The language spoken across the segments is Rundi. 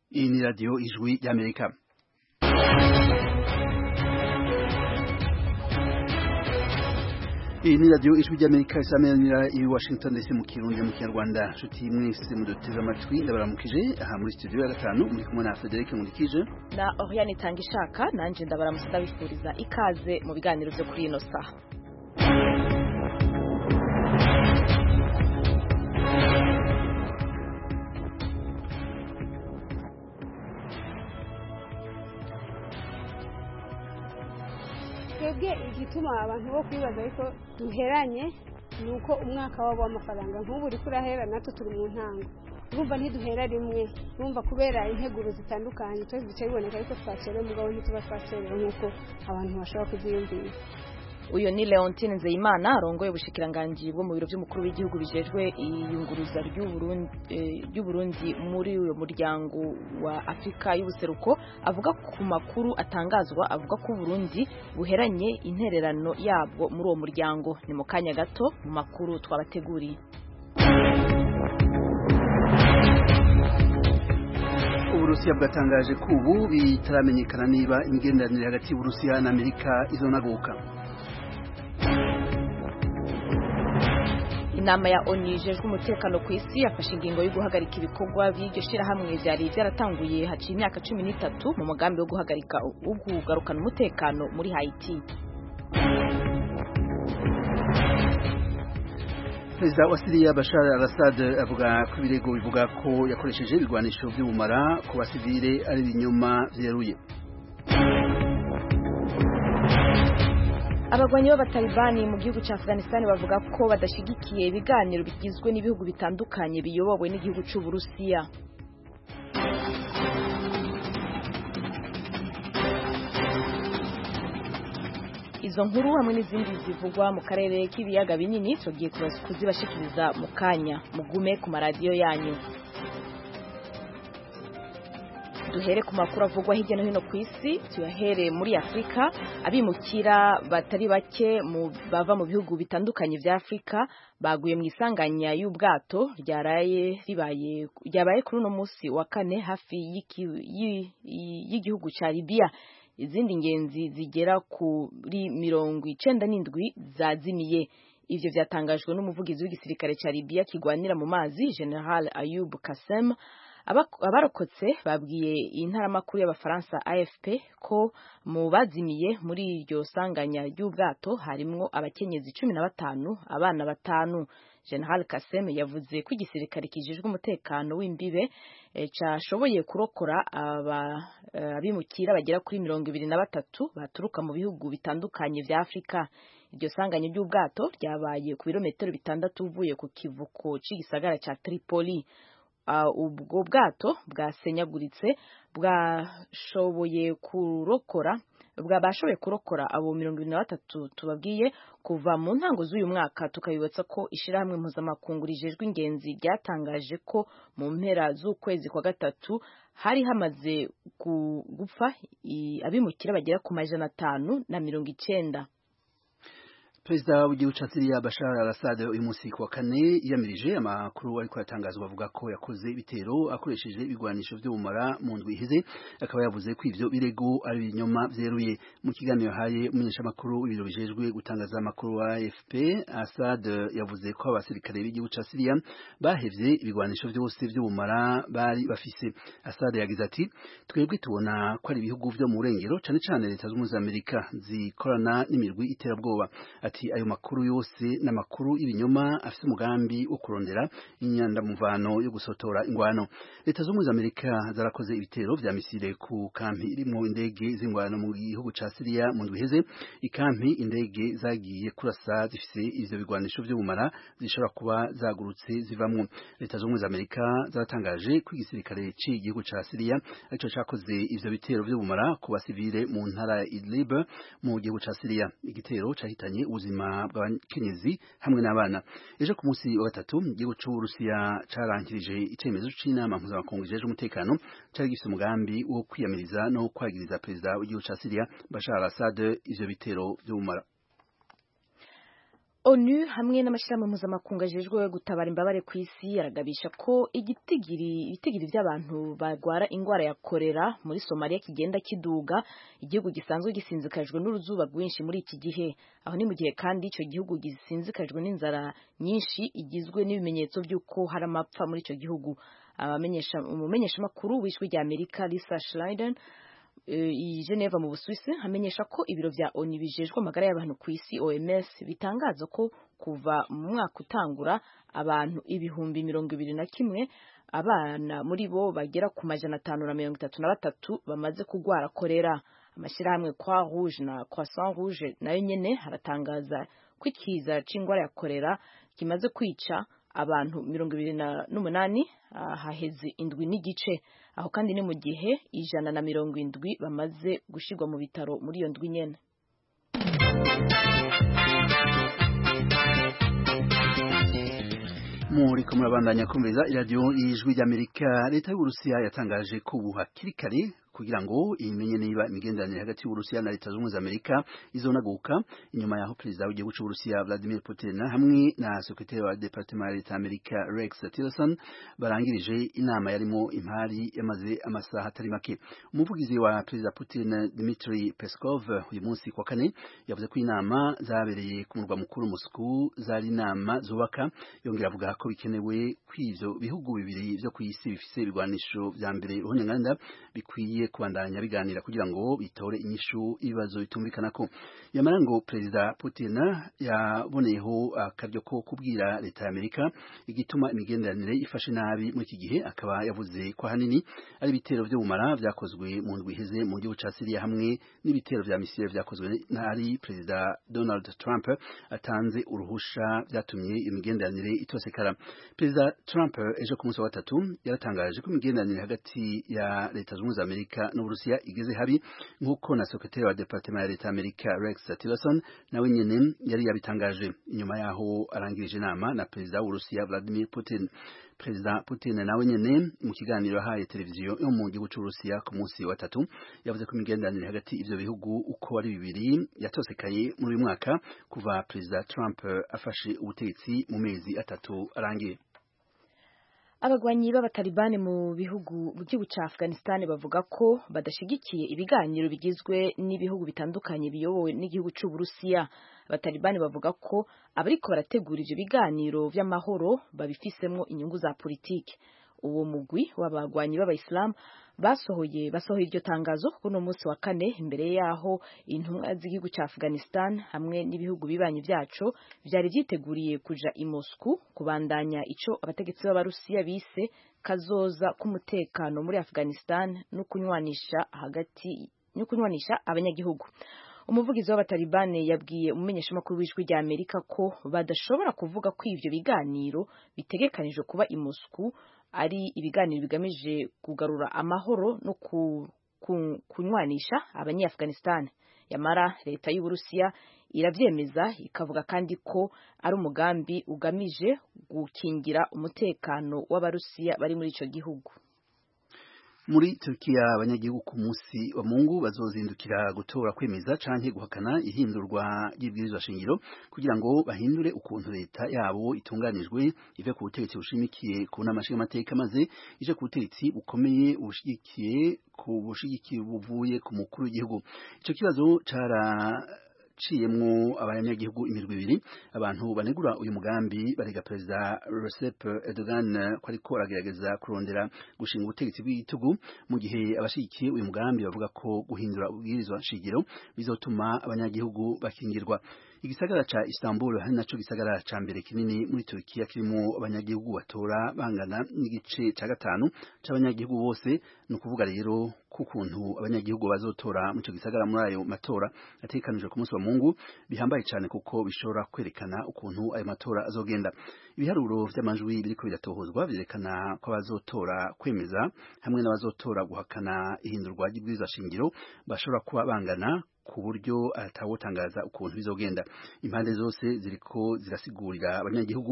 Iyi ni radiyo ijwi y'Amerika. Iyi ni radiyo ijwi ry'Amerika isameranira i Washington DC mu Kirundi mu Kinyarwanda. Nshuti mwese muduteze amatwi ndabaramukije aha muri studio ya gatanu muri kumwe na Frederic Nkundikije na Oriane Tangishaka nanje ndabaramutse ndabifuriza ikaze mu biganiro byo kuri ino saha. Twebwe igituma abantu bo kwibaza ariko duheranye nuko umwaka wabo w'amafaranga nk'ubu uri kurahera natwe turi mu ntango urumva ntiduhera rimwe urumva kubera integuro zitandukanye twese bicaye biboneka ariko twacerewe mugabo ntituba twacerewe nk'uko abantu bashobora kuziyumvira. Uyo ni Leontine Nzeyimana arongoye ubushikiranganji bwo mu biro by'umukuru w'igihugu bijejwe iyunguruza ry'Uburundi muri uyo muryango wa Afrika y'ubuseruko avuga ku makuru atangazwa avuga ko Burundi buheranye intererano yabwo muri uwo muryango. Ni mu kanya gato mu makuru twabateguriye. Uburusiya bwatangaje ko ubu bitaramenyekana niba imigenderanire hagati y'Uburusiya na Amerika izonaguka. Inama ya ONU ijejwe umutekano ku isi yafashe ingingo yo guhagarika ibikorwa by'iryo shirahamwe byari byaratanguye haciye imyaka 13 mu mugambi wo guhagarika ugugarukana umutekano muri Haiti. Perezida wa Syria Bashar al-Assad avuga ko ibirego bivuga ko yakoresheje ibigwanisho by'ubumara ku basivile ari ibinyoma vyeruye. Abagwanyi b'abatalibani mu gihugu cya Afghanistan bavuga ko badashigikiye ibiganiro bigizwe n'ibihugu bitandukanye biyobowe n'igihugu cy'u Burusiya. Izo nkuru hamwe n'izindi zivugwa mu karere k'ibiyaga binini tugiye kuzibashikiriza mu kanya. Mugume ku maradiyo yanyu. Duhere ku makuru avugwa hirya no hino ku isi, tuyahere muri Afrika. Abimukira batari bake bava mu bihugu bitandukanye vya Afrika baguye mu isanganya y'ubwato ryabaye kuri uno musi wa kane hafi y'igihugu ca Libya. Izindi ngenzi zigera kuri 97 zazimiye. Ivyo vyatangajwe n'umuvugizi w'igisirikare ca Libya kigwanira mu mazi General Ayub Kassem. Abarokotse babwiye intaramakuru y'abafaransa AFP ko mu bazimiye muri iryo sanganya ry'ubwato harimwo abakenyezi 15 abana 5. General Kassem yavuze ko igisirikare kijejwe umutekano w'imbibe cashoboye kurokora abimukira bagera kuri 23 baturuka mu bihugu bitandukanye vya Afrika. Iryo sanganya ry'ubwato ryabaye ku birometero 6 uvuye ku kivuko c'igisagara ca Tripoli. Ubwo bwato bwasenyaguritse bwashoboye kurokora abo 23 tubabwiye kuva mu ntango z'uyu mwaka. Tukabibutsa ko ishirahamwe mpuzamakungu rijejwe ingenzi ryatangaje ko mu mpera z'ukwezi kwa gatatu hari hamaze gupfa abimukira bagera ku 590. Perezida w'igihugu ca Syria Bashar al-Assad uyu munsi wa kane yamirije amakuru ariko yatangazwa avuga ko yakoze ibitero akoresheje ibigwanisho by'ubumara mu ndwi iheze. Akaba yavuze ko ivyo birego ari ibinyoma vyeruye. Mu kiganiro yahaye umumenyesha makuru w'ibiro bijejwe gutangaza amakuru wa AFP, Assad yavuze ko abasirikare b'igihugu ca Syria bahevye ibigwanisho byose by'ubumara bari bafise. Assad yagize ati twebwe tubona ko ari ibihugu vyo mu Burengero cane cane leta z'Ubumwe za Amerika zikorana n'imirwi iterabwoba. Ati ayo makuru yose n'amakuru ibinyoma afite umugambi wo kurondera inyandamuvano yo gusotora ingwano. Leta z'Ubumwe za Amerika zarakoze ibitero vya misile ku kampi irimo indege z'ingwano mu gihugu ca Syria mu ndwi iheze. Ikampi indege zagiye kurasa zifise ivyo bigwanisho vy'ubumara zishobora kuba zagurutse zivamwo. Leta z'Ubumwe za Amerika zaratangaje ko igisirikare c'igihugu ca Syria arico cakoze ivyo bitero vy'ubumara ku basivile mu ntara ya Idlib mu gihugu ca Syria. Igitero cahitanye ubuzima bw'abakenyezi hamwe n'abana. Ejo ku munsi wa gatatu igihugu c'Uburusiya carankirije icemezo c'inama mpuzamakungu ijejwe umutekano cari gifise umugambi wo kwiyamiriza no kwagiriza perezida w'igihugu ca Syria Bashar al-Assad ivyo bitero vy'ubumara. ONU hamwe n'amashirahamwe mpuzamakungu ajejwe gutabara imbabare ku isi aragabisha ko ibitigiri by'abantu barwara ingwara ya kolera muri Somalia kigenda kiduga, igihugu gisanzwe gisinzikajwe n'uruzuba rwinshi muri iki gihe. Aho ni mu gihe kandi ico gihugu gisinzikajwe n'inzara nyinshi igizwe n'ibimenyetso by'uko hari amapfa muri ico gihugu. Umumenyesha makuru w'ijwi rya Amerika Lisa Schleiden i Geneva mu Busuwisi hamenyesha ko ibiro vya ONU bijejwe amagara y'abantu ku isi OMS bitangaza ko kuva mu mwaka utangura abantu 21,000 abana muri bo bagera ku 533 bamaze kugwara kolera. Amashirahamwe Croix Rouge na Croissant Rouge nayo nyene haratangaza ko ikiza c'ingwara ya kolera kimaze kwica abantu 28 haheze indwi n'igice. Aho kandi ni mu gihe 170 bamaze gushirwa mu bitaro muri iyo ndwi nyene. Muriko murabandanya kumviriza iradiyo y'ijwi ry'Amerika. Leta y'Uburusiya yatangaje ko ubu hakiri kare kugira ngo imenye niba imigenderanire hagati y'Uburusiya na Leta z'Ubumwe za Amerika izonaguka inyuma yaho perezida w'igihugu c'Uburusiya Vladimir Putin hamwe na sekretari wa Departement ya Leta Amerika Rex Tillerson barangirije inama yarimo impari yamaze amasaha atari make. Umuvugizi wa perezida Putin Dmitry Peskov uyu munsi kwa kane yavuze ko inama zabereye ku murwa mukuru Moscow zari inama zubaka, yongera avuga ko bikenewe kw'ivyo bihugu bibiri vyo kw'isi bifise ibigwanisho vya mbere ruhonyanganda bikwiye kubandanya biganira kugira ngo bitore inyishu ibibazo bitumvikanako. Yamara ngo perezida Putin yaboneyeho akaryo ko kubwira leta ya Amerika igituma imigenderanire ifashe nabi muri iki gihe, akaba yavuze ko hanini ari ibitero vyo bumara vyakozwe mu ndwi iheze mu gihugu ca Syria hamwe n'ibitero vya misile vyakozwe n'ari perezida Donald Trump atanze uruhusha vyatumye imigenderanire itosekara. Perezida Trump ejo ku munsi wa gatatu yaratangaje ko imigenderanire hagati ya Leta z'Ubumwe za Amerika n'Uburusiya igeze habi, nk'uko na sekretari wa Departement ya Leta Amerika Rex Tillerson nawe nyene yari yabitangaje inyuma yaho arangirije inama na perezida w'Uburusiya Vladimir Putin. Perezida Putin nawe nyene mu kiganiro yahaye televiziyo yo mu gihugu c'Uburusiya ku munsi wa gatatu yavuze ko imigenderanire hagati ivyo bihugu uko ari bibiri yatosekaye muri uyu mwaka kuva perezida Trump afashe ubutegetsi mu mezi atatu arangiye. Abagwanyi b'abatalibani mu gihugu ca Afghanistan bavuga ko badashigikiye ibiganiro bigizwe n'ibihugu bitandukanye biyobowe n'igihugu c'Uburusiya. Abatalibani bavuga ko abariko barategura ivyo biganiro vy'amahoro babifisemwo inyungu za politike. Uwo mugwi w'abagwanyi b'abayisilamu basohoye iryo tangazo kuno munsi wa kane imbere yaho intumwa z'igihugu ca Afghanistan hamwe n'ibihugu bibanyi vyaco vyari vyiteguriye kuja i Moscow kubandanya ico abategetsi b'Abarusiya bise kazoza k'umutekano muri Afghanistan no kunywanisha abanyagihugu. Umuvugizi w'abatalibane yabwiye umumenyeshamakuru w'ijwi rya Amerika ko badashobora kuvuga ko ivyo biganiro bitegekanijwe kuba i Moscow ari ibiganiro bigamije kugarura amahoro no kunywanisha abanya-Afghanistan. Yamara leta y'Uburusiya iravyemeza ikavuga kandi ko ari umugambi ugamije gukingira umutekano w'Abarusiya bari muri ico gihugu. Muri Turkiya abanyagihugu ku munsi wa Mungu bazozindukira gutora kwemeza canke guhakana ihindurwa ry'ibwirizwa shingiro kugira ngo bahindure ukuntu leta yabo itunganijwe ive ku butegetsi bushimikiye ku nama nshingamateka maze ije ku butegetsi bukomeye bushigikiye buvuye ku mukuru w'igihugu. Ico kibazo ciyemwo abanyagihugu imirwi ibiri. Abantu banegura uyu mugambi barega perezida Recep Erdogan ko ariko aragerageza kurondera gushinga ubutegetsi bw'igitugu, mu gihe abashigikiye uyu mugambi bavuga ko guhindura ubwirizwa shingiro bizotuma abanyagihugu bakingirwa. Igisagara ca Istanbul hari naco gisagara ca mbere kinini muri Turkiya kirimo abanyagihugu batora bangana n'igice ca gatanu c'abanyagihugu bose. Ni ukuvuga rero kukuntu abanyagihugu bazotora mu ico gisagara muri ayo matora ategekanijwe ku munsi wa Mungu bihambaye cyane kuko bishobora kwerekana ukuntu ayo matora azogenda. Ibiharuro vy'amajwi biriko biratohozwa vyerekana ko abazotora kwemeza hamwe n'abazotora guhakana ihindurwa ry'ibwirizwa shingiro bashobora kuba bangana ku buryo atawotangaza ukuntu bizogenda. Impande zose ziriko zirasigurira abanyagihugu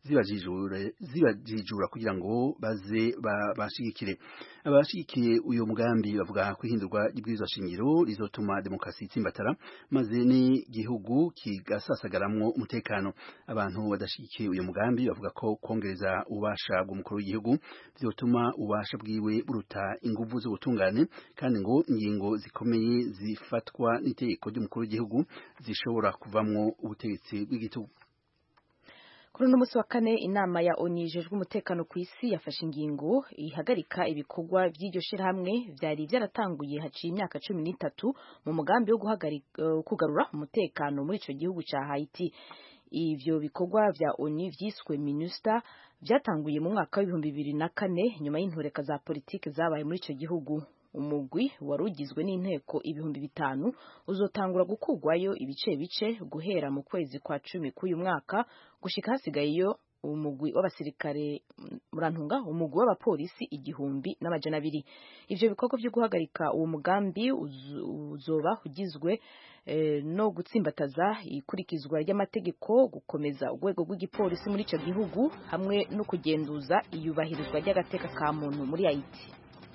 zibajijura kugira ngo baze bashigikire. Abashigikiye uyu mugambi bavuga ko ihindurwa ry'ibwirizwa shingiro rizotuma demokarasi itsimbatara maze n'igihugu kigasasagaramwo umutekano. Abantu badashigikiye uyu mugambi bavuga ko kongereza ububasha bw'umukuru w'igihugu vyotuma ububasha bwiwe buruta inguvu z'ubutungane, kandi ngo ingingo zikomeye zifatwa n'itegeko ry'umukuru w'igihugu zishobora kuvamwo ubutegetsi bw'igitugu. Kuri uno musi wa kane inama ya ONU ijejwe umutekano ku isi yafashe ingingo ihagarika ibikorwa by'iryo shirahamwe vyari byaratanguye haciye imyaka 13 mu mugambi wo kugarura umutekano muri ico gihugu ca Haiti. Ivyo bikorwa vya ONU vyiswe MINUSTA vyatanguye mu mwaka wa 2004 nyuma y'intoreka za politike zabaye muri ico gihugu. Umugwi warugizwe n'inteko 5,000 uzotangura gukugwayo ibice bice guhera mu kwezi kwa 10 k'uyu mwaka gushika hasigayeyo umugwi w'abasirikare murantunga umugwi w'abapolisi 1,200. Ivyo bikorwa byo guhagarika uwo mugambi uzoba ugizwe no gutsimbataza ikurikizwa ry'amategeko, gukomeza urwego rw'igipolisi muri ico gihugu hamwe no kugenduza iyubahirizwa ry'agateka ka muntu muri Haiti.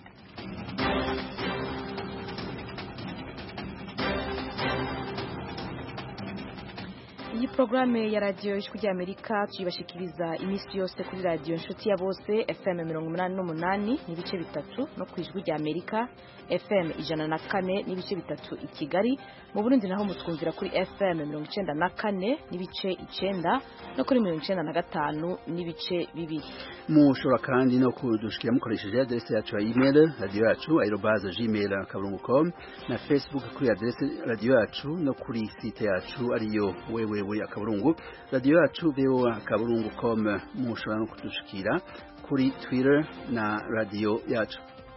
Iyi programme ya radio Ijwi ry'Amerika tuyibashikiriza imisi yose kuri radio Inshuti ya Bose FM 88 n'ibice bitatu no ku Ijwi ry'Amerika FM 104 n'ibice bitatu i Kigali. Mu Burundi naho mutwumvira kuri FM 94 n'ibice 9 no kuri 95 n'ibice 2. Mushobora kandi no kudushikira mukoresheje adresse yacu ya email radio yacu @gmail.com na Facebook kuri adresse radio yacu no kuri site yacu ariyo www.akaburungu radio yacu voa.com. Mushobora no kudushikira kuri Twitter na radio yacu.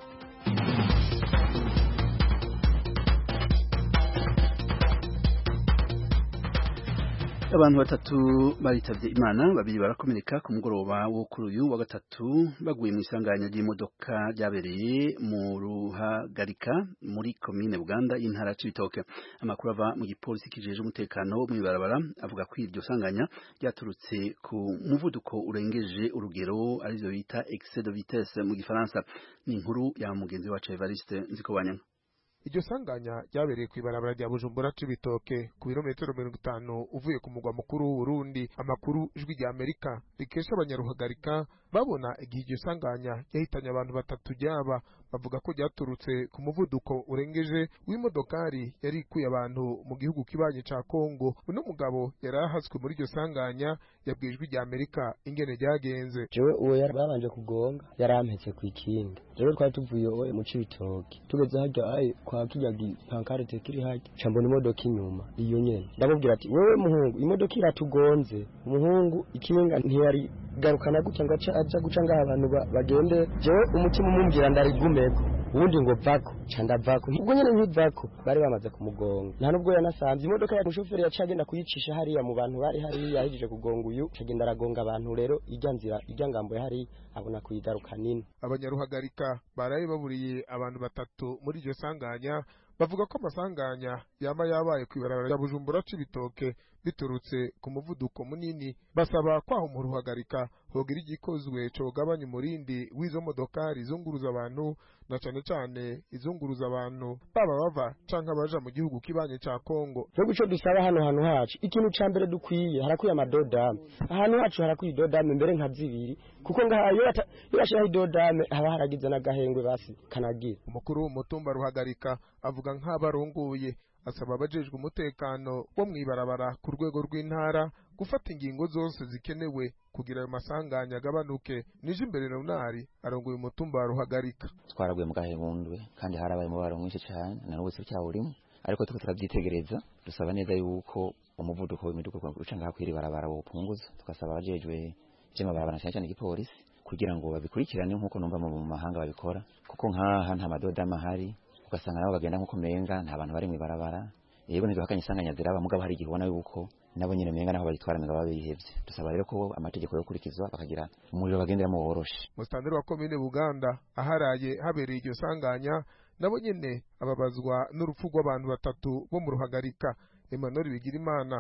Abantu batatu baritavye Imana, babiri barakomereka ku mugoroba wo kuri uyu wa gatatu baguye mu isanganya ry'imodoka ryabereye mu Ruhagarika muri komine Buganda y'intara Cibitoke. Amakuru ava mu gipolisi kijeje umutekano mu ibarabara avuga ko iryo sanganya ryaturutse ku muvuduko urengeje urugero arivyo bita excès de vitesse mu gifaransa. Ni inkuru ya mugenzi wacu Evariste Nzikobanya. Iryo sanganya ryabereye ku ibarabara rya Bujumbura Cibitoke ku birometero 50 uvuye ku mugwa mukuru w'Uburundi. Amakuru Ijwi ry'Amerika rikesha abanyaruhagarika babona igihe iryo sanganya yahitanye abantu batatu ryaba bavuga ko ryaturutse ku muvuduko urengeje w'imodokari yari ikuye abantu mu gihugu kibanye ca Kongo. Uno mugabo yarahaswe muri iryo sanganya yabwiye Ijwi ry'Amerika ingene ryagenze. Jewe uwo yarabanje kugonga yarampetse ku ikinga. Jewe twari tuvuye mu Cibitoke tugeze hajya kwa kijagi pankarite kiri haje cambona imodoka inyuma iyo nyene ndamubwira ati wewe muhungu imodoka iratugonze. Umuhungu ikinga ntiyari garukana gutya ngo aja guca ngaha abantu bagende. Jewe umutima umumbwira ndarigumeko ubundi ngo vako candavako ubwo nyene nkivako bari bamaze kumugonga. Nta nubwo yanasanze imodoka ya mushoferi yacagenda kuyicisha hariya mu bantu bari hari yahijije kugonga uyu cagenda aragonga abantu. Rero ijya nzira ijya ngambo hari abona kuyigaruka nini. Abanyaruhagarika baraye baburiye abantu batatu muri iryo sanganya bavuga ko amasanganya yama yabaye ku ibarabara rya Bujumbura Cibitoke biturutse ku muvuduko munini. Basaba kwaho mu Ruhagarika hogira igikozwe cogabanya umurindi w'izo modokari zunguruza abantu na cane cane izunguruza abantu baba bava canke abaja mu gihugu kibanye ca Kongo. Cyo guco dusaba hano hacu ikintu ca mbere dukwiye harakwiye amadodame ahantu hacu harakwiye dodame mbere nka zibiri kuko ngahayo yashiraho idodame haba haragize n'agahengwe basi kanagira. Umukuru w'umutumba Ruhagarika avuga nk'abarongoye asaba abajejwe umutekano wo mwibarabara ku rwego rw'intara gufata ingingo zose zikenewe kugira ayo masanganya agabanuke. Nije imbere Leonari arongoye umutumba wa Ruhagarika. Twaraguye mu gahebundwe kandi harabaye umubaro mwinshi cyane na n'ubu cyawurimo, ariko tuko turabyitegereza dusaba neza yuko umuvuduko w'imiduko uca ngaha kwiri barabara wopunguza. Tukasaba abajejwe by'amabarabara cyane igipolisi kugira ngo babikurikirane nkuko numva mu mahanga babikora, kuko nkaha nta madodama hari ugasanga nabo bagenda nkuko menga nta bantu bari mu barabara. Yego ntibakanye isanganya ziraba mugabo hari igihona yuko nabo nyine menga naho bayitwara ngo babihevye. Dusaba rero ko amategeko yo kurikizwa bakagira umuriro bagenderamo woroshe. Mustandero wa komine Buganda aharaye habereye iryo sanganya nabo nyene ababazwa n'urupfu rw'abantu batatu bo mu Ruhagarika. Emmanuel Bigirimana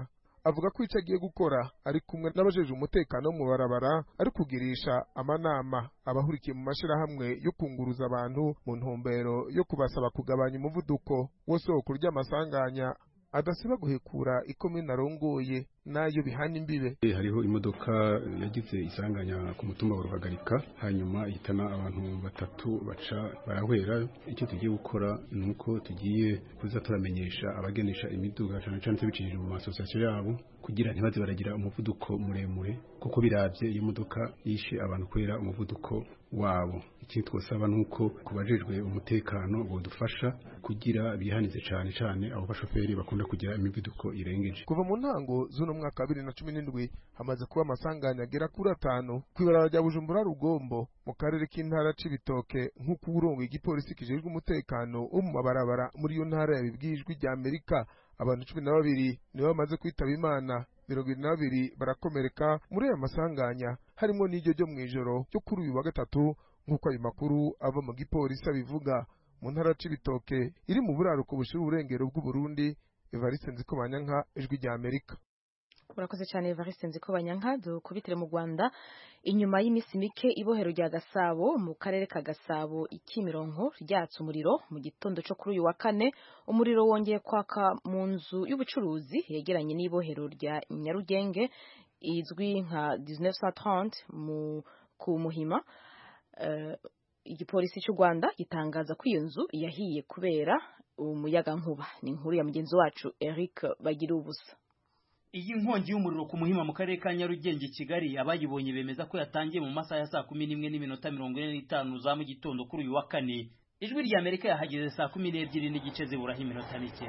avuga ko icyo agiye gukora ari kumwe n'abajeje umutekano mu barabara ari kugirisha amanama abahurikiye mu mashirahamwe yo kunguruza abantu mu ntumbero yo kubasaba kugabanya umuvuduko wose wo kurya amasanganya adasiba guhekura ikomine arongoye nayo bihana imbibe. Hariho imodoka yagize isanganya ku mutumba wa Ruhagarika hanyuma ihitana abantu 3 baca barahwera. Icyo tugiye gukora nuko tugiye kuza turamenyesha abagenesha imiduga cyane cyane bicishije mu association yabo kugira ntibaze baragira umuvuduko muremure kuko biravye iyo modoka yishe abantu kwera umuvuduko wabo. Ikindi twosaba nuko kubajejwe umutekano bodufasha kugira bihanize cyane cyane abo bashoferi bakunda kugira imivuduko irengeje. Kuva mu ntango z'uno mwaka 2017 hamaze kuba amasanganya agera kuri 5 kwibarara rya Bujumbura Rugombo mu karere k'intara c'ibitoke nk'uko urongo igipolisi kijejwe umutekano wo mu mabarabara muri iyo ntara yabibwijwe rya Amerika. Abantu 12 nibo bamaze kwitaba Imana, 22 barakomereka muri aya masanganya harimo n'iryo ryo mwijoro cyo kuri uyu wa gatatu nk'uko ayo makuru ava mu gipolisi abivuga. Mu ntara c'ibitoke iri mu buraruko bushira uburengero bw'u Burundi, Evariste Nzikobanyanka, Ijwi rya Amerika. Urakoze cyane Evariste Nzikobanyanka. Dukubitire mu Rwanda. Inyuma y'imisi mike ibohero rya Gasabo mu karere ka Gasabo Ikimironko ryatse umuriro mu gitondo cyo kuri uyu wa kane. Umuriro wongeye kwaka mu nzu y'ubucuruzi yegeranye n'ibohero rya Nyarugenge izwi nka 1930 ku Muhima. Igipolisi cy'u Rwanda gitangaza ko iyo nzu yahiye kubera umuyaga nkuba. Ni inkuru ya mugenzi wacu Eric Bagirubusa. Iyi nkongi y'umuriro ku Muhima mu karere ka Nyarugenge Kigali abayibonye bemeza ko yatangiye mu masaha ya 11:45 za mu gitondo kuri uyu wa kane. Ijwi rya Amerika yahageze 12:00 n'igice ziburaho iminota mike.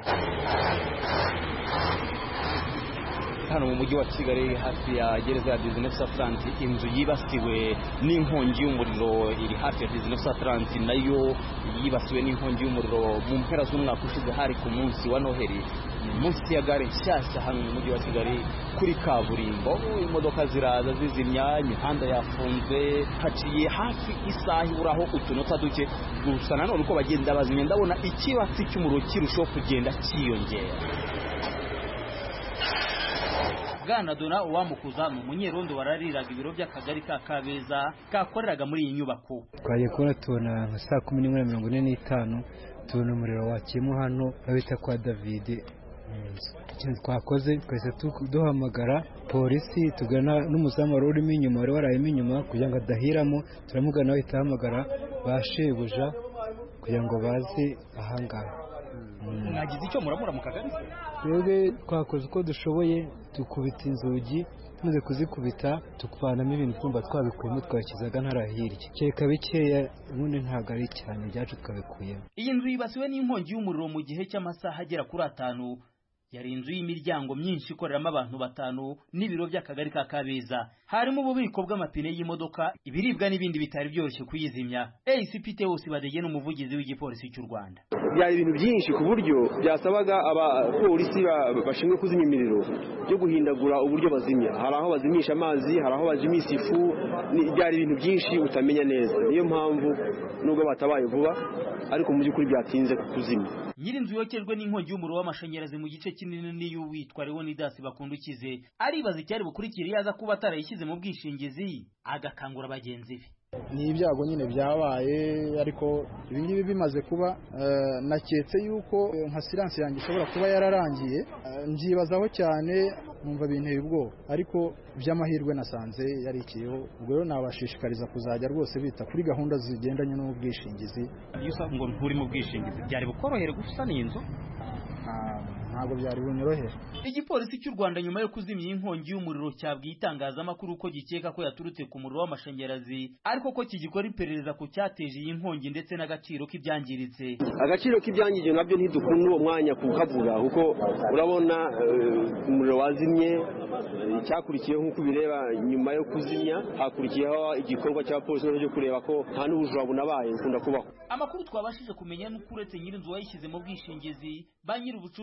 Hano mu mujyi wa Kigali hafi ya gereza ya 1930 inzu yibasiwe n'inkongi y'umuriro iri hafi ya 1930 nayo yibasiwe n'inkongi y'umuriro mu mpera z'umwaka ushize hari ku munsi wa Noheli munsi ya gare nshyashya hano mu mujyi wa Kigali kuri kaburimbo. Imodoka ziraza zizimya, imihanda yafunze, haciye hafi isaha iburaho utunota duke gusa nanone uko bagenda bazimya ndabona ikibatsi cy'umuriro kirushaho kugenda cyiyongera. Bwana Dona Uwamukuza mu munyerondo warariraga ibiro by'akagari ka Kabeza kakoreraga muri iyi nyubako. Twagiye kubona tubona nka 11:45 tubona umuriro wakiyemo hano abita kwa David. Ikintu twakoze twese duhamagara polisi tugana n'umuzamu urimo inyuma wari warayemo inyuma kugira ngo adahiramo, turamugana bahita hamagara bashebuja kugira ngo baze ahangaha. Mwagize icyo muramura mu kagari? Twebwe twakoze uko dushoboye tukubita inzugi, tumaze kuzikubita tukuvanamo ibintu twumva twabikuyemo twakizaga ntarahirye. Cyeka bikeya ubundi ntabwo ari cyane byacu twabikuyemo. Iyi nzu yibasiwe n'inkongi y'umuriro mu gihe cy'amasaha agera kuri 5. Yari inzu y'imiryango myinshi ikoreramo abantu 5 n'ibiro by'akagari ka Kabeza. Harimo ububiko bw'amapine y'imodoka, ibiribwa n'ibindi bitari byoroshye kuyizimya. ACP Teos Badege n'umuvugizi w'igipolisi cy'u Rwanda. Byari ibintu byinshi ku buryo byasabaga abapolisi bashinzwe kuzimya imiriro byo guhindagura uburyo bazimya. Hari aho bazimisha amazi, hari aho bazimisha ifu, byari ibintu byinshi utamenya neza. Niyo mpamvu nubwo batabaye vuba ariko mu by'ukuri byatinze kuzimya. Nyirinzu yokejwe n'inkongi y'umuriro w'amashanyarazi mu gice kinini niyo witwa Leonidas Bakundukize aribaza icyari bukurikira yaza kuba atarayishyize mu bwishingizi agakangura abagenzi be. Ni ibyago nyine byabaye ariko ibingibi bimaze kuba naketse yuko nka silence yanjye ishobora kuba yararangiye, mbyibazaho cyane numva binteye ubwoba ariko by'amahirwe nasanze yarikiyeho. Ubwo rero nabashishikariza kuzajya rwose bita kuri gahunda zigendanye n'ubwishingizi. Iyo usanga ngo nturi mu bwishingizi byari bukorohere gusana iyi nzu? Ntabwo byari bunyorohere. Igipolisi cy'u Rwanda nyuma yo kuzimya inkongi y'umuriro cyabwiye itangazamakuru ko gikeka ko yaturutse ku muriro w'amashanyarazi ariko ko kigikora iperereza ku cyateje iyi nkongi ndetse n'agaciro k'ibyangiritse. Agaciro k'ibyangije nabyo ntidukunda uwo mwanya kukavuga kuko urabona umuriro wazimye. Icyakurikiyeho nk'uko bireba nyuma yo kuzimya hakurikiyeho igikorwa cya polisi cyo kureba ko nta n'ubujura bunabaye bukunda kubaho. Amakuru twabashije kumenya n'uko uretse nyirinzu wayishyize mu bwishingizi ba nyiri ubucuruzwa bo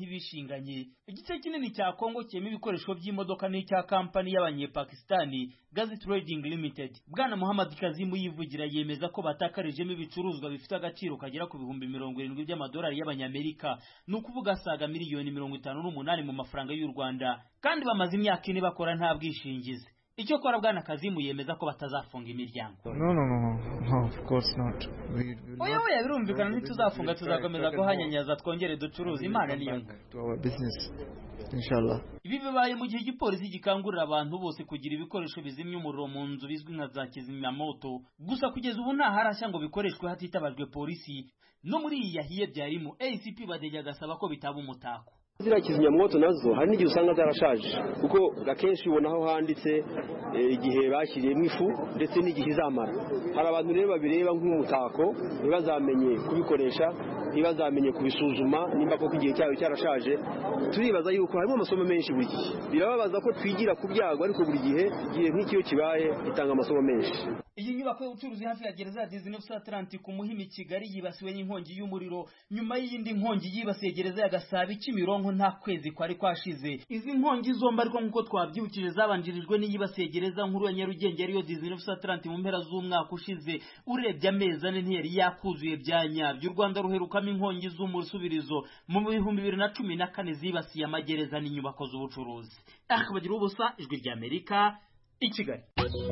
ntibishinganye. Igice kinini cya Kongo cyema ibikoresho by'imodoka n'icya kampani y'abanyepakistani Gazi Trading Limited. Bwana Muhammad Kazimu yivugira yemeza ko batakarijemo ibicuruzwa bifite agaciro kagera ku bihumbi 70 by'amadolari y'abanyamerika, ni ukuvuga saga miliyoni 58 mu mafaranga y'u Rwanda, kandi bamaze imyaka ine bakora nta bwishingizi. Icyo kora Bwana Kazimu yemeza ko batazafunga imiryango. No, of course not. Oya birumvikana ntituzafunga, tuzakomeza guhanyanyaza twongere ducuruza, Imana niyo. Inshallah. Ibi bibaye mu gihe igipolisi gikangurira abantu bose kugira ibikoresho bizimya umuriro mu nzu bizwi nka za kizimyamoto. Gusa kugeza ubu nta harashya ngo bikoreshwe hatitabajwe polisi. No muri iyi yahiye byarimo ACP Badege agasaba ko bitaba umutako. Zira kizimyamoto nazo hari n'igihe usanga zarashaje, kuko gakenshi ubona aho handitse igihe bashyiriyemo ifu ndetse n'igihe izamara. Hari abantu rero babireba nk'umutako, ntibazamenye kubikoresha, ntibazamenye kubisuzuma nimba koko igihe cyayo cyarashaje. Turibaza yuko harimo amasomo menshi buri gihe. Birababaza ko twigira ku byago, ariko buri gihe nk'ikiyo kibaye itanga amasomo menshi. Iyi nyubako y'ubucuruzi hafi ya gereza ya 19 Atlantic ku Muhima Kigali yibasiwe n'inkongi y'umuriro nyuma y'indi nkongi yibasiye gereza ya Gasabi Kimironko nta kwezi kwari kwashize. Izi nkongi zombi ariko nkuko twabyibukije zabanjirijwe n'iyibasiye gereza nkuru ya Nyarugenge ariyo 19 Atlantic mu mpera z'umwaka ushize. Urebye amezi ane ntiyari yakuzuye byanyabyo. U Rwanda ruherukamo inkongi z'umusubirizo mu 2014 zibasiye amagereza n'inyubako z'ubucuruzi. Akabagira ubusa, Ijwi rya Amerika, i Kigali.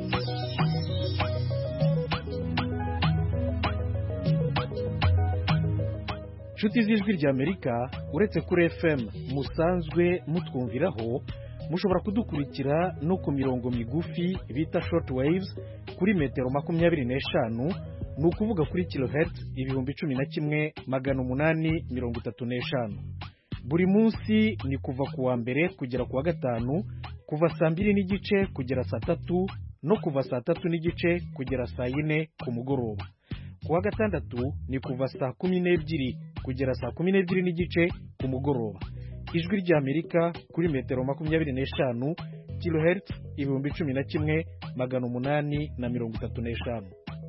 Nshuti z'Ijwi rya Amerika, uretse kuri FM musanzwe mutwumviraho, mushobora kudukurikira no ku mirongo migufi bita short waves kuri metero 25, ni ukuvuga kuri kilohertz 11,835. Buri munsi ni kuva ku wa mbere kugera ku wa gatanu, kuva saa 2:30 kugera saa 3 no kuva saa 3:30 kugera saa 4 ku mugoroba. Ku wa gatandatu ni kuva saa 12 kugera saa 12:30 ku mugoroba. Ijwi rya Amerika kuri metero 25 kilohertz 11,835.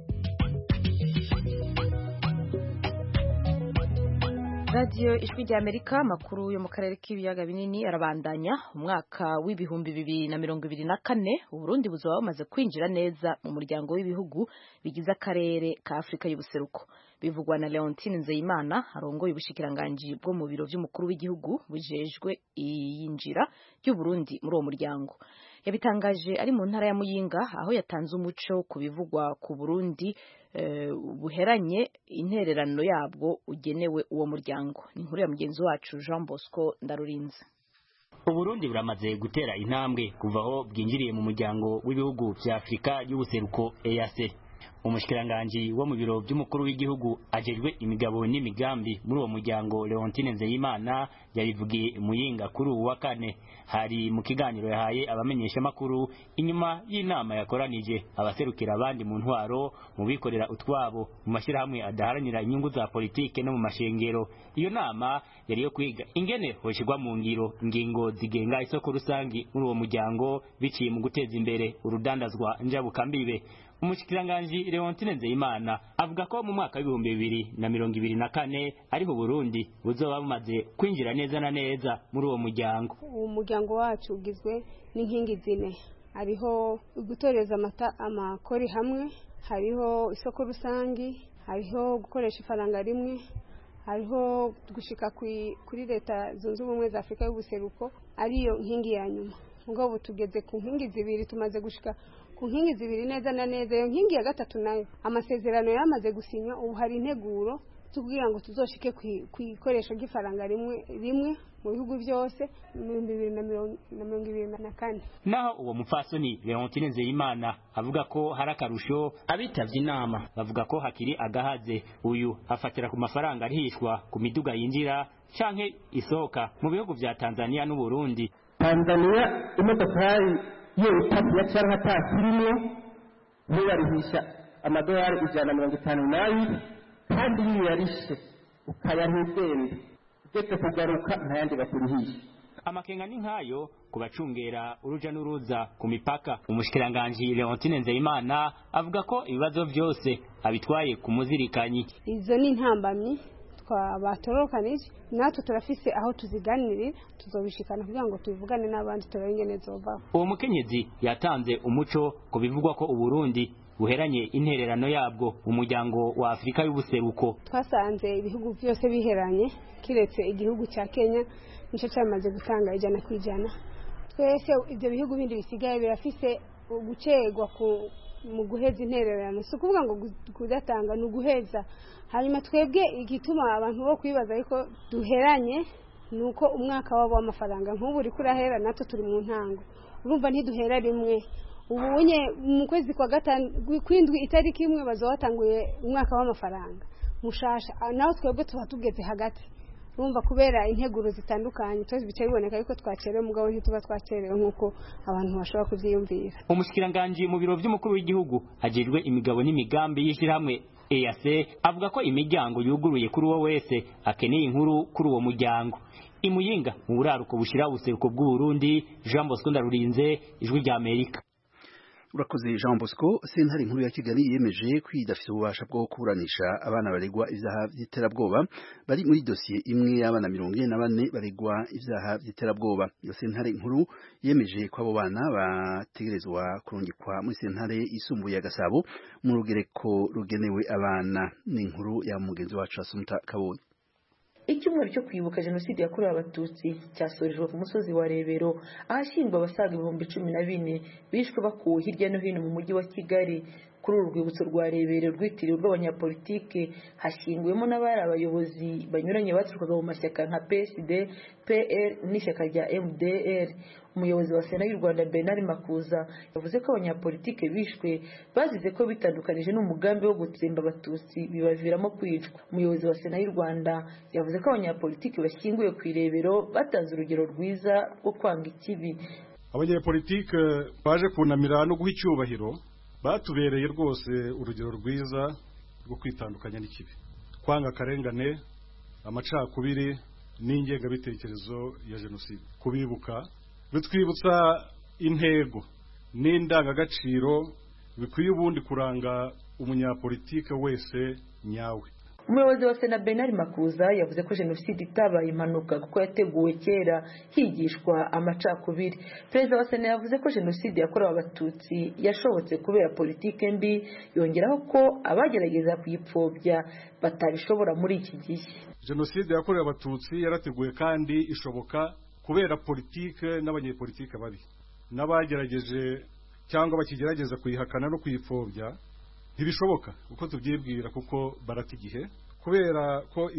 Radio Ijwi rya Amerika, makuru yo mu karere k'ibiyaga binini arabandanya. Umwaka w'ibihumbi 2024 Uburundi buzaba bumaze kwinjira neza mu muryango w'ibihugu bigize akarere ka Afrika y'ubuseruko. Bivugwa na Leontine Nzeyimana arongoye ubushikiranganje bwo mu biro by'umukuru w'igihugu bujejwe iyinjira y'Uburundi muri uwo muryango. Yabitangaje ari mu ntara ya Muyinga aho yatanze umuco ku bivugwa ku Burundi buheranye intererano yabwo ugenewe uwo muryango. Ni inkuru ya mugenzi wacu Jean Bosco Ndarurinze. Uburundi buramaze gutera intambwe kuva aho bwinjiriye mu muryango w'ibihugu vya Afrika y'ubuseruko EAC. Umushikiranganje wo mu biro by'umukuru w'igihugu ajejwe imigabo n'imigambi muri uwo muryango Leontine Nzeyimana yabivugiye Muyinga kuri uwa kane. Hari mu kiganiro yahaye abamenyesha makuru inyuma y'inama yakoranije abaserukira abandi mu ntwaro, mu bikorera utwabo, mu mashirahamwe adaharanira inyungu za politike no mu mashengero. Iyo nama yari yo kwiga ingene hoshigwa mu ngiro ingingo zigenga isoko rusangi muri uwo muryango biciye mu guteza imbere urudandazwa njabukambibe. Umushikiranganje Leontine Nzeyimana avuga ko mu mwaka w'ibihumbi 2024 ariho Burundi buzoba bumaze kwinjira neza na neza muri uwo muryango. Umuryango wacu ugizwe n'inkingi zine. Hariho gutoreza amakori hamwe, hariho isoko rusangi, hariho gukoresha ifaranga rimwe, hariho gushika kuri leta zunze ubumwe za Afrika y'ubuseruko ariyo nkingi ya nyuma. Ngo tugeze ku nkingi zibiri, tumaze gushika ku nkingi zibiri neza na neza. Iyo nkingi ya gatatu nayo amasezerano yamaze gusinywa, ubu hari integuro tugira ngo tuzoshike ku ikoresho ry'ifaranga rimwe mu bihugu byose mu 2024. Naho uwo mupfasoni Leontine Nzeyimana avuga ko hari akarusho abitavye inama bavuga ko hakiri agahaze. Uyu afatira ku mafaranga arihishwa ku miduga yinjira canke isoka mu bihugu vya Tanzania n'u Burundi. Tanzania imodokari iyo itapu ya cyangwa atakirimo ntibarihisha amadolari 152 kandi iyo yarishe ukayahugenda ugeze kugaruka ntayandi bakurihisha. Amakenga ni nkayo kubacungera uruja n'uruza ku mipaka. Umushikiranganje Leontine Nzeyimana avuga ko ibibazo byose abitwaye ku muzirikanyi. Izo ni ntambamyi batorokanije natwe turafise aho tuziganirira tuzobishikana kugira ngo tubivugane n'abandi turabe ingene zovaho. Uwo mukenyezi yatanze umuco ko bivugwa ko Uburundi buheranye intererano yabwo umuryango wa Afrika y'ubuseruko. Twasanze ibihugu byose biheranye kiretse igihugu cya Kenya nico cyamaze gutanga 100%. Twese ibyo bihugu bindi bisigaye birafise gucegwa mu guheza intererano, si ukuvuga ngo kudatanga ni uguheza. Hanyuma twebwe igituma abantu bo kwibaza ariko duheranye nuko umwaka wabo w'amafaranga nk'ubu uri kurahera natwe turi mu ntango, urumva ntiduhera rimwe. Ubunye mu kwezi kwa gatanu kwindwi itariki imwe bazowatanguye umwaka w'amafaranga mushasha, naho twebwe tuba tugeze hagati. Urumva kubera integuro zitandukanye twese bicaye biboneka yuko twacerewe, mugabo ntituba twacerewe nkuko abantu bashobora kuvyiyumvira. Umushikiranganje mu biro by'umukuru w'igihugu ajejwe imigabo n'imigambi y'ishyirahamwe EAC avuga ko imiryango yuguruye kuri uwo wese akeneye inkuru kuri uwo muryango. Imuyinga mu buraruko bushira ubuseruko bw'u Burundi, Jean Bosco Ndarurinze, Ijwi rya Amerika. Urakoze Jean Bosco. Sentare nkuru ya Kigali yemeje kwidafite ububasha bwo kuburanisha abana baregwa ivyaha vy'iterabwoba bari muri dosiye imwe y'abana 44 baregwa ivyaha vy'iterabwoba. Iyo sentare nkuru yemeje ko abo bana bategerezwa kurungikwa muri sentare isumbuye ya Gasabo mu rugereko rugenewe abana. Ni inkuru ya mugenzi wacu Asumta Kabonye. Icyumweru cyo kwibuka jenoside yakorewe abatutsi cyasorejwe ku musozi wa Rebero ahashyingwa abasaga 14,000 bishwe bakuwe hirya no hino mu mujyi wa Kigali. Kuri uru rwibutso rwa Rebero rwitiriwe rw'abanyapolitike hashyingwemo n'abari abayobozi banyuranye baturukaga mu mashyaka nka PSD, PL n'ishyaka rya MDR. Umuyobozi wa Sena y'u Rwanda Bernard Makuza yavuze ko abanyapolitike bishwe bazize ko bitandukanije n'umugambi wo gutsemba abatutsi bibaviramo kwicwa. Umuyobozi wa Sena y'u Rwanda yavuze ko abanyapolitike bashyinguye ku Rebero batanze urugero rwiza rwo kwanga ikibi. Abanyapolitike baje kunamira no guha icyubahiro batubereye rwose urugero rwiza rwo kwitandukanya n'ikibi, kwanga akarengane, amacakubiri n'ingengabitekerezo ya jenoside. Kubibuka bitwibutsa intego n'indangagaciro bikwiye ubundi kuranga umunyapolitike wese nyawe. Umuyobozi wa Sena Bernard Makuza yavuze ko jenoside itabaye impanuka kuko yateguwe kera higishwa amacakubiri. Perezida wa Sena yavuze ko jenoside yakorewe abatutsi yashobotse kubera politike mbi, yongeraho ko abagerageza kuyipfobya batabishobora muri iki gihe. Jenoside yakorewe abatutsi yarateguwe kandi ishoboka kubera politike n'abanyepolitike babi. N'abagerageje cyangwa bakigerageza kuyihakana no kuyipfobya ntibishoboka uko tubyibwira kuko barata igihe, kubera ko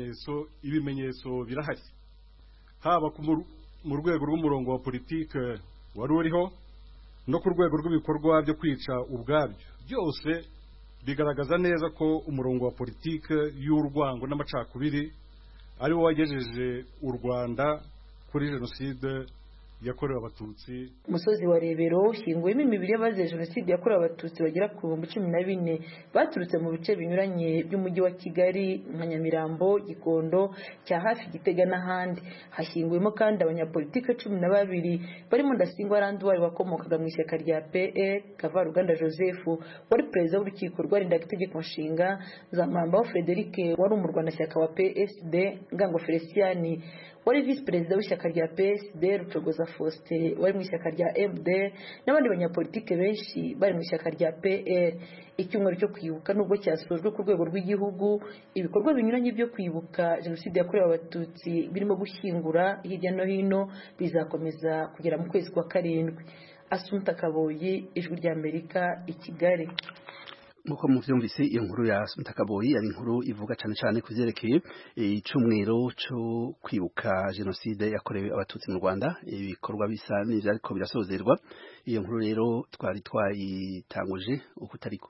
ibimenyetso birahari, haba mu rwego rw'umurongo wa politike wari uriho no ku rwego rw'ibikorwa byo kwica ubwabyo. Byose bigaragaza neza ko umurongo wa politike y'urwango n'amacakubiri ari wo wagejeje u Rwanda kuri jenoside yakorewe abatutsi. Umusozi wa Rebero ushyinguyemo imibiri y'abazize jenoside yakorewe abatutsi bagera ku 14,000 baturutse mu bice binyuranye by'umujyi wa Kigali nka Nyamirambo, Gikondo, cya hafi Gitega n'ahandi. Hashyinguyemo kandi abanyapolitike 12 barimo Ndasingwa Randuwari wakomokaga mu ishyaka rya PE, Kavaruganda Joseph wari perezida w'urukiko rwarindaga itegeko nshinga, Nzamambaho Frederic wari umurwanashyaka wa PSD, Ngango Feliciani wari vice perezida w'ishyaka rya PSD, Rucogoza Faustin wari mu ishyaka rya MD n'abandi banyapolitike benshi bari mu ishyaka rya PL. Icyumweru cyo kwibuka nubwo cyasojwe ku rwego rw'igihugu, ibikorwa binyuranye byo kwibuka jenoside yakorewe abatutsi birimo gushyingura hirya no hino bizakomeza kugera mu kwezi kwa karindwi. Asumta Kaboyi, Ijwi rya Amerika, i Kigali. Muko muvyumvise iyo nkuru ya Asumta Kaboyi ari inkuru ivuga cyane cyane kuvyerekeye icumwero cyo kwibuka jenoside yakorewe abatutsi mu Rwanda. Ibikorwa bisa n'ivyo ariko birasozerwa. Iyo nkuru rero twari twayitanguje uko tariko.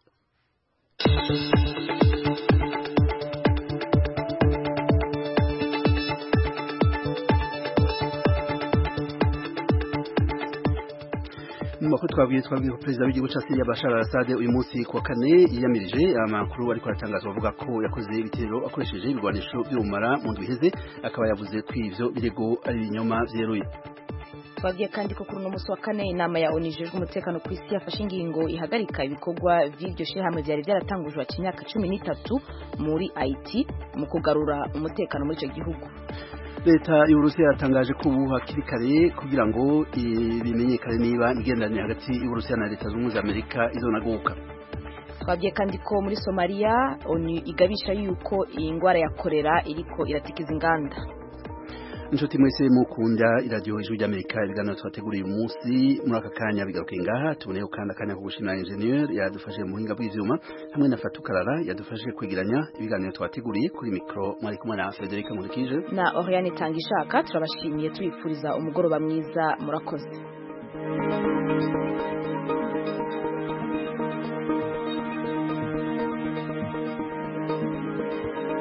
Makuru twabwiye ko perezida w'igihugu cya Syria Bashar al-Assad uyu munsi kuwa kane yiyamirije amakuru ariko aratangazwa avuga ko yakoze ibitero akoresheje ibigwanisho by'ubumara mu ndwi iheze, akaba yavuze ko ivyo birego ari ibinyoma vyeruye. Twabwiye kandi ko kuri uno munsi wa kane inama ya ONU ijejwe umutekano ku isi yafashe ingingo ihagarika ibikorwa vy'iryo shirahamwe vyari vyaratangujwe imyaka 13 muri Haiti mu kugarura umutekano muri ico gihugu. Leta y'Uburusiya yatangaje ko ubu hakiri kare kugira ngo bimenyekane niba imigenderanire hagati y'Uburusiya na Leta z'Ubumwe za Amerika izonaguka. Twabwiye kandi ko muri Somalia ONU igabisha yuko iyi ngwara ya kolera iriko iratikiza inganda. Inshuti mwese mukunda iradiyo ijwi ry'Amerika ibiganiro twateguriye uyu munsi muri aka kanya bigaruke ngaha tuboneyeho kandi akanya ko gushimira engineer yadufashije mu buhinga bw'ivyuma hamwe na Fatukarara yadufashije kwegeranya ibiganiro twateguriye kuri mikro mwari kumwe na Frederic Nkurikije na Oriane Tangishaka. Turabashimiye tubifuriza umugoroba mwiza, murakoze.